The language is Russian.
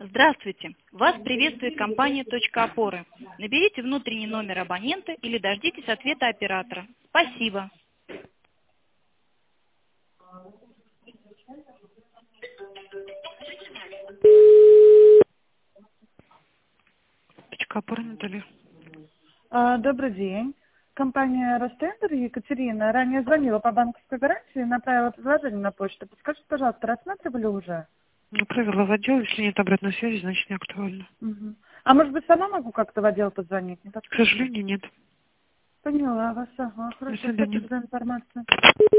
Здравствуйте! Вас приветствует компания «Точка опоры». Наберите внутренний номер абонента или дождитесь ответа оператора. Спасибо! Точка опоры, Наталья. Добрый день. Компания «Ростендер», Екатерина, ранее звонила по банковской гарантии и направила предложение на почту. Подскажите, пожалуйста, рассматривали уже? Направила в отдел, если нет обратной связи, значит не актуально. Угу. А может быть, сама могу как-то в отдел позвонить? Не К сожалению, нет. Поняла вас, ага. До Хорошо, свидания. спасибо за информацию.